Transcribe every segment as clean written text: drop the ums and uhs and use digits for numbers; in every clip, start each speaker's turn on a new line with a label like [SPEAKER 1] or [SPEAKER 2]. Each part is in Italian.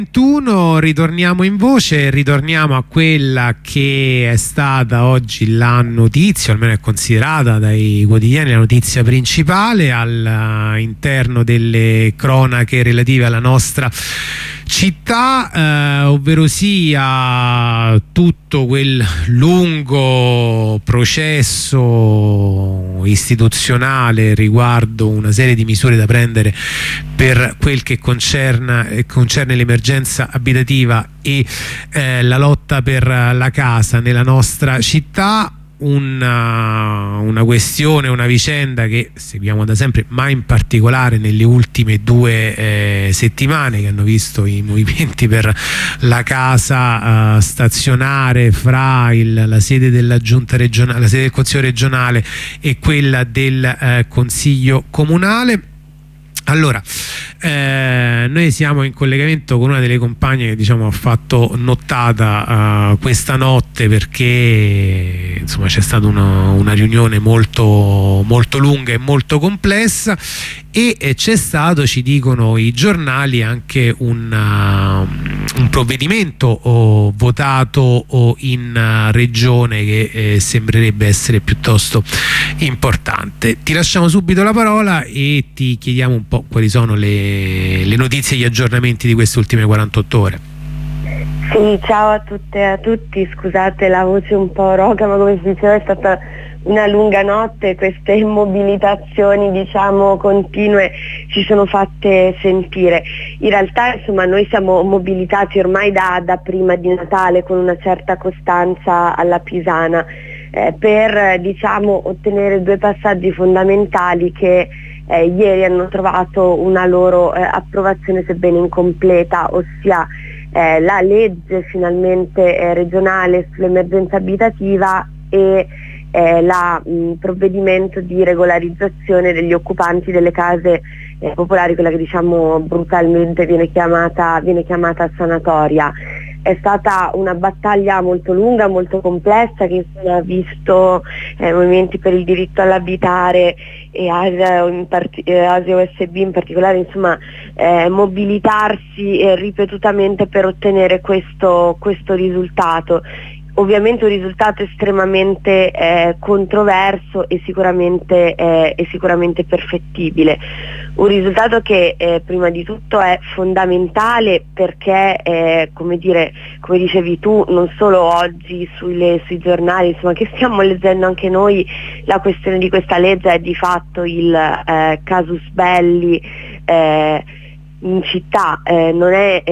[SPEAKER 1] 21, ritorniamo in voce, ritorniamo a quella che è stata oggi la notizia, almeno è considerata dai quotidiani la notizia principale all'interno delle cronache relative alla nostra città, ovvero sia tutto quel lungo processo istituzionale riguardo una serie di misure da prendere per quel che concerne l'emergenza abitativa e la lotta per la casa nella nostra città. Una questione, una vicenda che seguiamo da sempre, ma in particolare nelle ultime 2 settimane, che hanno visto i movimenti per la casa stazionare fra la sede della giunta regionale, la sede del Consiglio regionale e quella del Consiglio comunale. Allora, noi siamo in collegamento con una delle compagne che, diciamo, ha fatto nottata questa notte, perché insomma c'è stata una riunione molto lunga e molto complessa, e c'è stato, ci dicono i giornali, anche un provvedimento votato in regione che sembrerebbe essere piuttosto importante. Ti lasciamo subito la parola e ti chiediamo un po' quali sono le notizie e gli aggiornamenti di queste ultime 48 ore.
[SPEAKER 2] Sì, ciao a tutte e a tutti, scusate la voce un po' roca, ma come si diceva è stata una lunga notte, queste mobilitazioni, diciamo, continue si sono fatte sentire. In realtà, insomma, noi siamo mobilitati ormai da prima di Natale con una certa costanza alla Pisana per, diciamo, ottenere 2 passaggi fondamentali che ieri hanno trovato una loro approvazione, sebbene incompleta, ossia la legge finalmente regionale sull'emergenza abitativa e il provvedimento di regolarizzazione degli occupanti delle case popolari, quella che, diciamo, brutalmente viene chiamata sanatoria. È stata una battaglia molto lunga, molto complessa, che ha visto movimenti per il diritto all'abitare e Asia OSB in particolare, insomma, mobilitarsi ripetutamente per ottenere questo risultato. Ovviamente un risultato estremamente controverso e sicuramente perfettibile. Un risultato che prima di tutto è fondamentale perché, come dicevi tu, non solo oggi sui giornali, insomma, che stiamo leggendo anche noi, la questione di questa legge è di fatto il casus belli in città, non è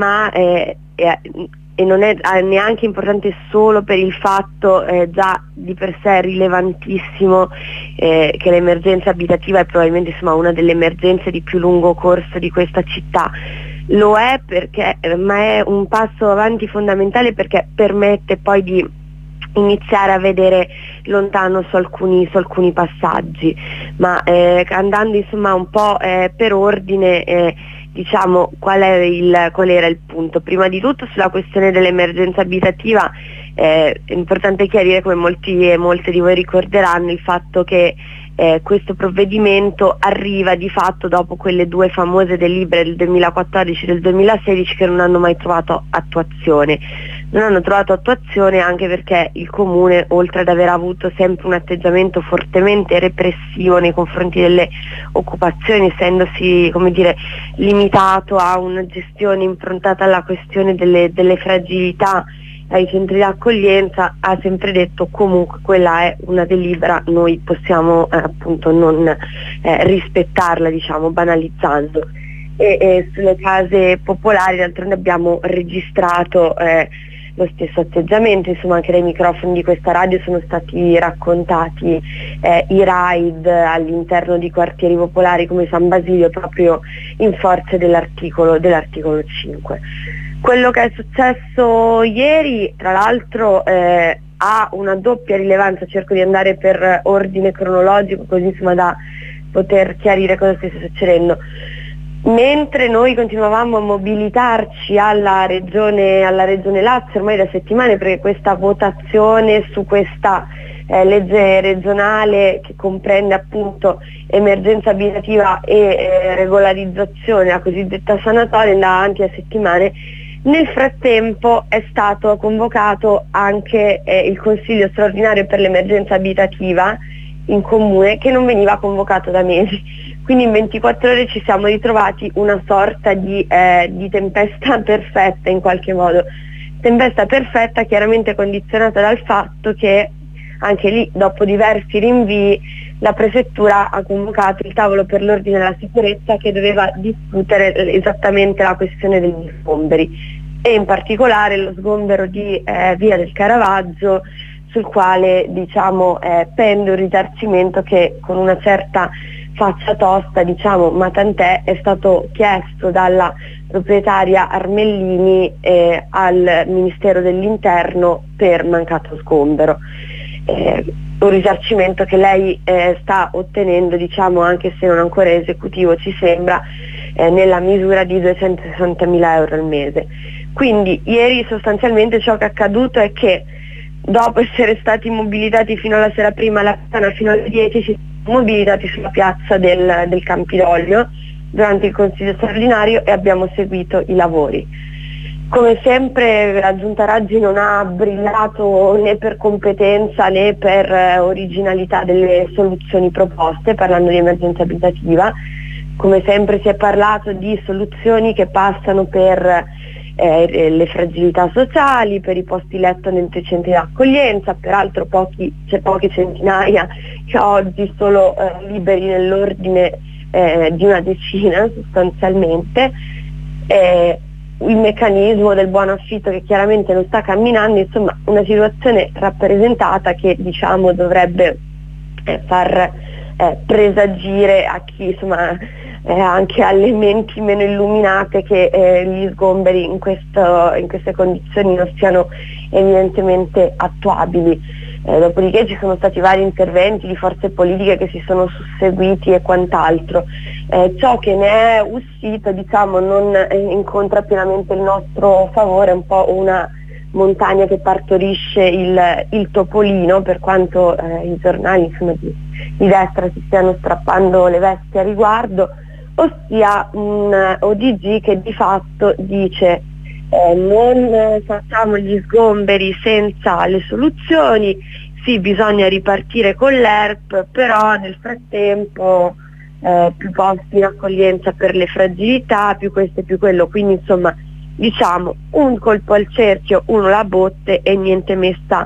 [SPEAKER 2] e non è neanche importante solo per il fatto già di per sé rilevantissimo che l'emergenza abitativa è probabilmente, insomma, una delle emergenze di più lungo corso di questa città. Lo è perché, ma è un passo avanti fondamentale perché permette poi di iniziare a vedere lontano su alcuni passaggi, ma andando, insomma, un po' per ordine, diciamo qual era il punto. Prima di tutto, sulla questione dell'emergenza abitativa è importante chiarire, come molti e molte di voi ricorderanno, il fatto che questo provvedimento arriva di fatto dopo quelle 2 famose delibere del 2014 e del 2016 che non hanno mai trovato attuazione. Non hanno trovato attuazione anche perché il Comune, oltre ad aver avuto sempre un atteggiamento fortemente repressivo nei confronti delle occupazioni, essendosi, come dire, limitato a una gestione improntata alla questione delle fragilità ai centri di accoglienza, ha sempre detto comunque quella è una delibera, noi possiamo appunto non rispettarla, diciamo, banalizzando. E sulle case popolari d'altronde abbiamo registrato lo stesso atteggiamento, insomma, anche dai microfoni di questa radio sono stati raccontati i raid all'interno di quartieri popolari come San Basilio, proprio in forza dell'articolo 5. Quello che è successo ieri, tra l'altro, ha una doppia rilevanza. Cerco di andare per ordine cronologico, così, insomma, da poter chiarire cosa stesse succedendo. Mentre noi continuavamo a mobilitarci alla regione Lazio ormai da settimane, perché questa votazione su questa legge regionale che comprende appunto emergenza abitativa e regolarizzazione, la cosiddetta sanatoria, andava avanti a settimane. Nel frattempo è stato convocato anche il Consiglio straordinario per l'emergenza abitativa in comune, che non veniva convocato da mesi. Quindi in 24 ore ci siamo ritrovati una sorta di tempesta perfetta in qualche modo. Tempesta perfetta chiaramente condizionata dal fatto che anche lì, dopo diversi rinvii, la prefettura ha convocato il tavolo per l'ordine e la sicurezza che doveva discutere esattamente la questione degli sgomberi e in particolare lo sgombero di Via del Caravaggio, sul quale pende un risarcimento che con una certa faccia tosta, ma tant'è, è stato chiesto dalla proprietaria Armellini al Ministero dell'Interno per mancato sgombero. Un risarcimento che lei sta ottenendo, anche se non ancora esecutivo ci sembra, nella misura di 260.000 euro al mese. Quindi ieri sostanzialmente ciò che è accaduto è che dopo essere stati mobilitati fino alla sera prima, la mattina fino alle 10, ci siamo mobilitati sulla piazza del Campidoglio durante il Consiglio straordinario e abbiamo seguito i lavori. Come sempre la Giunta Raggi non ha brillato né per competenza né per originalità delle soluzioni proposte, parlando di emergenza abitativa. Come sempre si è parlato di soluzioni che passano per le fragilità sociali, per i posti letto nei centri d'accoglienza, peraltro poche centinaia che oggi sono liberi nell'ordine di una decina sostanzialmente. Il meccanismo del buon affitto che chiaramente non sta camminando, insomma una situazione rappresentata che dovrebbe far presagire a chi anche alle menti meno illuminate che gli sgomberi in queste condizioni non siano evidentemente attuabili. Dopodiché ci sono stati vari interventi di forze politiche che si sono susseguiti e quant'altro. Ciò che ne è uscito non incontra pienamente il nostro favore, è un po' una montagna che partorisce il topolino, per quanto i giornali di destra si stiano strappando le vesti a riguardo, ossia un ODG che di fatto dice non facciamo gli sgomberi senza le soluzioni, sì, bisogna ripartire con l'ERP, però nel frattempo più posti in accoglienza per le fragilità, più questo e più quello, quindi un colpo al cerchio, uno la botte e niente messa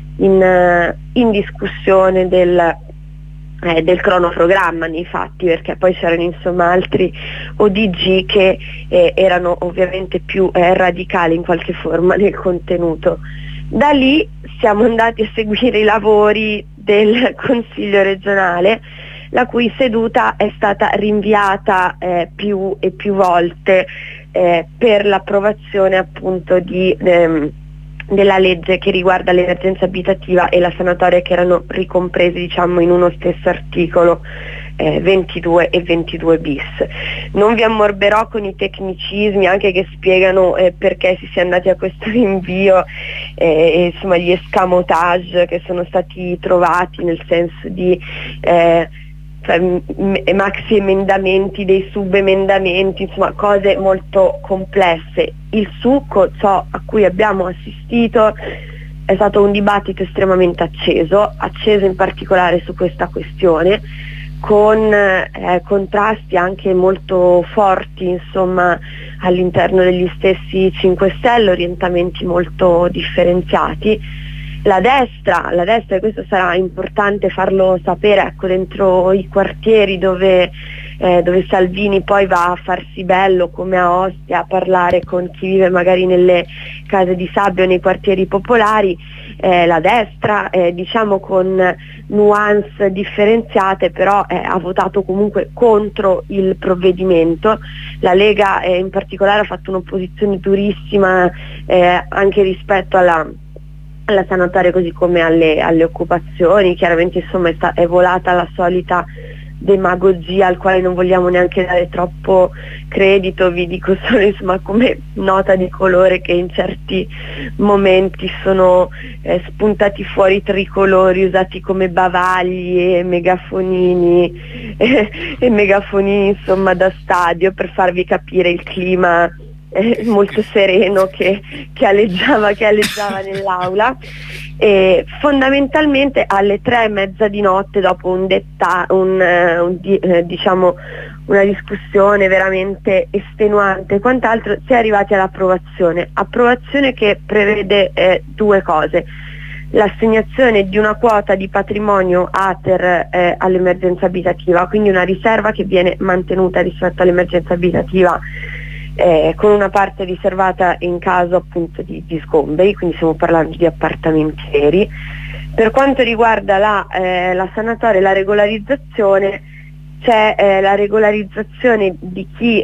[SPEAKER 2] in discussione del cronoprogramma nei fatti, perché poi c'erano altri ODG che erano ovviamente più radicali in qualche forma nel contenuto. Da lì siamo andati a seguire i lavori del Consiglio regionale, la cui seduta è stata rinviata più e più volte per l'approvazione appunto della legge che riguarda l'emergenza abitativa e la sanatoria, che erano ricompresi in uno stesso articolo 22 e 22 bis. Non vi ammorberò con i tecnicismi anche che spiegano perché si sia andati a questo rinvio gli escamotage che sono stati trovati, nel senso di maxi emendamenti, dei subemendamenti, cose molto complesse. Il succo, ciò a cui abbiamo assistito, è stato un dibattito estremamente acceso in particolare su questa questione, con contrasti anche molto forti all'interno degli stessi 5 Stelle, orientamenti molto differenziati. La destra, e questo sarà importante farlo sapere, dentro i quartieri dove Salvini poi va a farsi bello come a Ostia a parlare con chi vive magari nelle case di sabbia o nei quartieri popolari, la destra con nuance differenziate però ha votato comunque contro il provvedimento. La Lega in particolare ha fatto un'opposizione durissima anche rispetto alla sanatoria, così come alle occupazioni. Chiaramente è volata la solita demagogia al quale non vogliamo neanche dare troppo credito. Vi dico solo insomma come nota di colore che in certi momenti sono spuntati fuori tricolori usati come bavagli e megafonini e megafonini insomma da stadio, per farvi capire il clima molto sereno che aleggiava nell'aula. E fondamentalmente alle 3:30 di notte, dopo diciamo una discussione veramente estenuante e quant'altro, si è arrivati all'approvazione che prevede due cose: l'assegnazione di una quota di patrimonio ATER all'emergenza abitativa, quindi una riserva che viene mantenuta rispetto all'emergenza abitativa, con una parte riservata in caso appunto di sgomberi, quindi stiamo parlando di appartamenti veri. Per quanto riguarda la sanatoria e la regolarizzazione, c'è la regolarizzazione di chi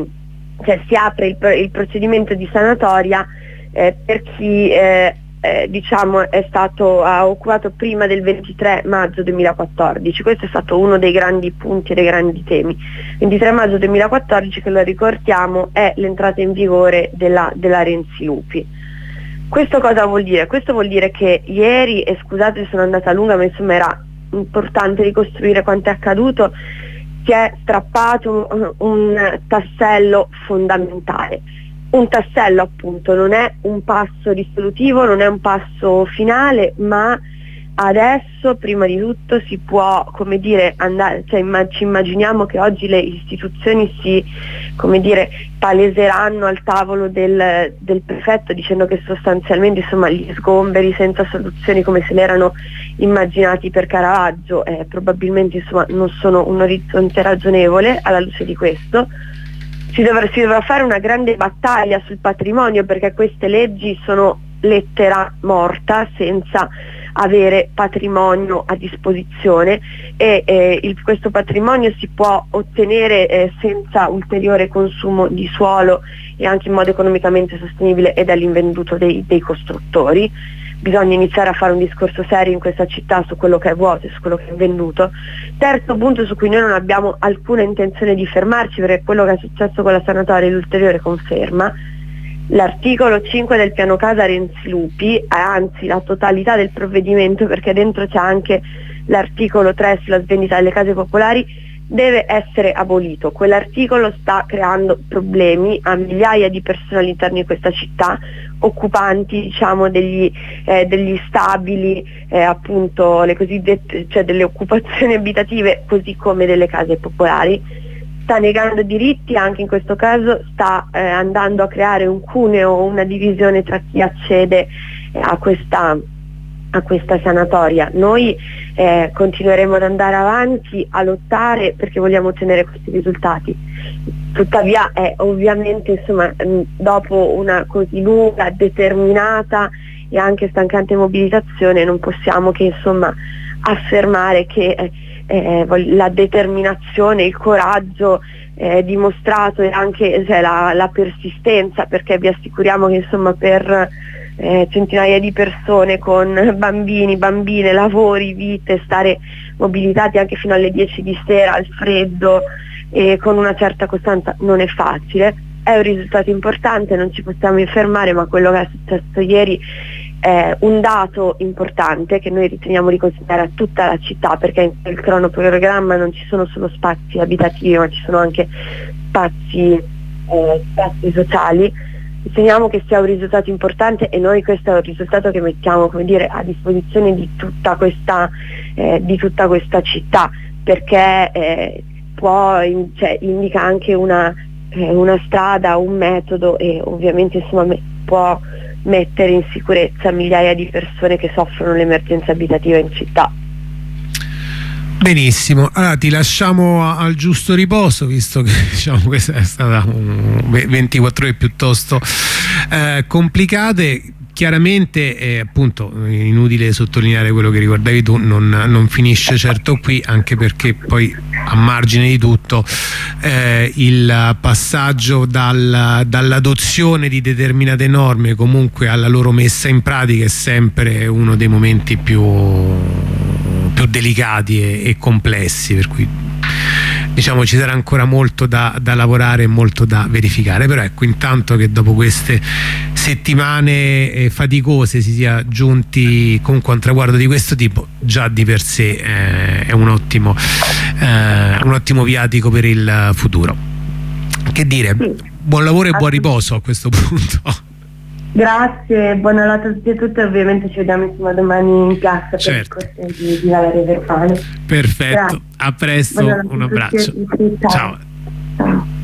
[SPEAKER 2] si apre il procedimento di sanatoria per chi diciamo ha occupato prima del 23 maggio 2014. Questo è stato uno dei grandi punti e dei grandi temi. 23 maggio 2014, che lo ricordiamo, è l'entrata in vigore della Renzi-Lupi. Questo cosa vuol dire? Questo vuol dire che ieri, e scusate se sono andata lunga, ma insomma era importante ricostruire quanto è accaduto, si è strappato un tassello fondamentale. Un tassello appunto, non è un passo risolutivo, non è un passo finale, ma adesso prima di tutto si può, come dire, andare, ci immaginiamo che oggi le istituzioni si, come dire, paleseranno al tavolo del prefetto dicendo che sostanzialmente insomma gli sgomberi senza soluzioni come se l'erano immaginati per Caravaggio probabilmente insomma non sono un orizzonte ragionevole alla luce di questo. Si dovrà fare una grande battaglia sul patrimonio, perché queste leggi sono lettera morta senza avere patrimonio a disposizione, e questo patrimonio si può ottenere senza ulteriore consumo di suolo e anche in modo economicamente sostenibile e dall'invenduto dei costruttori. Bisogna iniziare a fare un discorso serio in questa città su quello che è vuoto e su quello che è venduto. Terzo punto su cui noi non abbiamo alcuna intenzione di fermarci, perché quello che è successo con la sanatoria è l'ulteriore conferma. L'articolo 5 del piano casa Renzi-Lupi, anzi la totalità del provvedimento, perché dentro c'è anche l'articolo 3 sulla svendita delle case popolari, deve essere abolito. Quell'articolo sta creando problemi a migliaia di persone all'interno di questa città, occupanti diciamo degli stabili, appunto le cosiddette, cioè delle occupazioni abitative, così come delle case popolari. Sta negando diritti, anche in questo caso sta andando a creare un cuneo, una divisione tra chi accede a questa sanatoria. Noi continueremo ad andare avanti a lottare perché vogliamo ottenere questi risultati. Tuttavia ovviamente insomma dopo una così lunga, determinata e anche stancante mobilitazione non possiamo che insomma affermare che la determinazione, il coraggio dimostrato e anche la persistenza, perché vi assicuriamo che insomma per centinaia di persone con bambini, bambine, lavori, vite, stare mobilitati anche fino alle 10 di sera al freddo e con una certa costanza non è facile. È un risultato importante, non ci possiamo fermare, ma quello che è successo ieri è un dato importante che noi riteniamo di consegnare a tutta la città, perché nel cronoprogramma non ci sono solo spazi abitativi, ma ci sono anche spazi sociali. Riteniamo che sia un risultato importante e noi questo è un risultato che mettiamo, come dire, a disposizione di tutta questa città, perché indica anche una strada, un metodo e ovviamente insomma può mettere in sicurezza migliaia di persone che soffrono l'emergenza abitativa in città.
[SPEAKER 1] Benissimo, allora ti lasciamo al giusto riposo, visto che diciamo questa è stata 24 ore piuttosto complicate. Chiaramente appunto inutile sottolineare quello che ricordavi tu, non finisce certo qui, anche perché poi a margine di tutto il passaggio dall'adozione di determinate norme comunque alla loro messa in pratica è sempre uno dei momenti più delicati e complessi, per cui diciamo ci sarà ancora molto da lavorare e molto da verificare, però ecco, intanto che dopo queste settimane faticose si sia giunti comunque a un traguardo di questo tipo, già di per sé è un ottimo viatico per il futuro. Che dire, buon lavoro e buon riposo a questo punto.
[SPEAKER 2] Grazie, buonanotte a tutti e tutte, ovviamente ci vediamo insomma domani in piazza per il corso di Valeria Verfani.
[SPEAKER 1] Perfetto, grazie. A presto, buonanotte, un abbraccio.
[SPEAKER 2] Ciao. Ciao.